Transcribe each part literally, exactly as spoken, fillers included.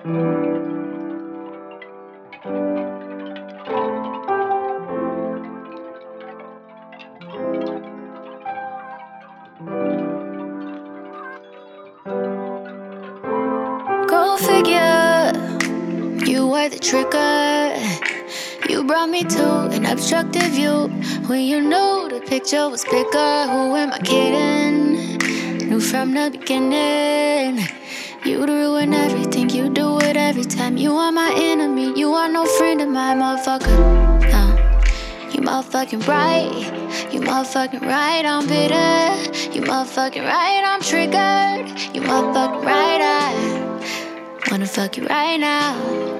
Go figure, you were the trigger. You brought me to an obstructive view when you knew the picture was bigger. Who am I kidding? Knew from the beginning you'd ruin everything. You do it every time. You are my enemy. You are no friend of mine, motherfucker. No, you motherfucking right. You motherfucking right, I'm bitter. You motherfucking right, I'm triggered. You motherfucking right, I wanna fuck you right now.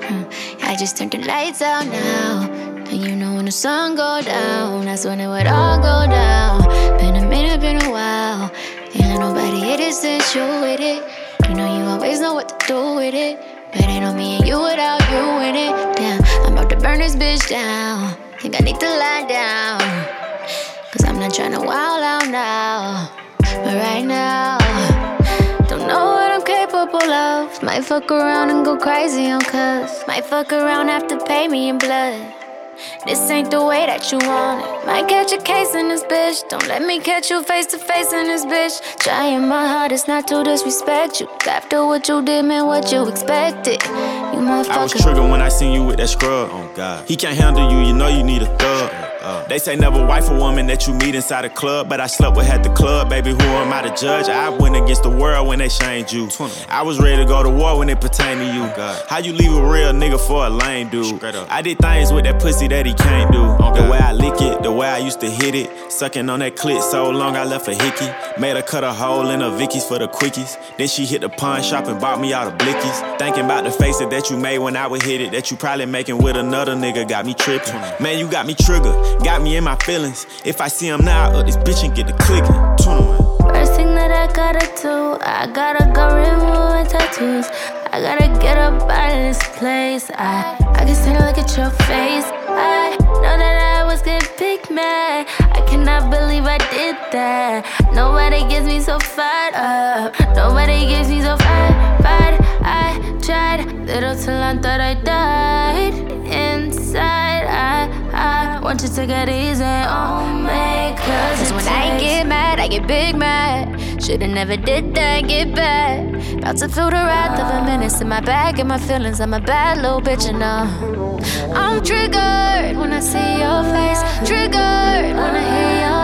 I just turned the lights out now. And you know when the sun go down, that's when it would all go down. Been a minute, been a while. Ain't let nobody hit it since you with it. You know you always know what to do with it. But ain't on me and you without you in it. Damn, I'm about to burn this bitch down. Think I need to lie down. Cause I'm not tryna wild out now. But right now, don't know what I'm capable of. Might fuck around and go crazy on cuz. Might fuck around, have to pay me in blood. This ain't the way that you want it. Might catch a case in this bitch. Don't let me catch you face to face in this bitch. Trying my hardest not to disrespect you. After what you did, man, what you expected. You motherfucker. I was triggered when I seen you with that scrub. Oh God, he can't handle you, you know you need a thug. Uh, they say never wife a woman that you meet inside a club, but I slept with at the club, baby, who am I to judge? I went against the world when they shamed you. I was ready to go to war when it pertained to you. How you leave a real nigga for a lame dude? I did things with that pussy that he can't do. The way I lick it, the way I used to hit it, sucking on that clit so long I left a hickey. Made her cut a hole in her Vickies for the quickies. Then she hit the pawn shop and bought me all the blickies. Thinking about the faces that you made when I would hit it, that you probably making with another nigga, got me tripping. Man, you got me triggered. Got me in my feelings. If I see him now, I up this bitch and get the clicking. First thing that I gotta do, I gotta go remove my tattoos. I gotta get up out of this place. I, I can stand to look at your face. I know that I was getting big mad. I cannot believe I did that. Nobody gets me so fired up. Nobody gets me so fired, fired. I tried, little till I thought I died. Inside, I, I want you to take it easy on me. Cause when I get mad, I get big mad. Shoulda never did that, get back. About to feel the wrath of a menace in my back and my feelings. I'm a bad little bitch, you know. I'm triggered when I see your face. Triggered when I hear your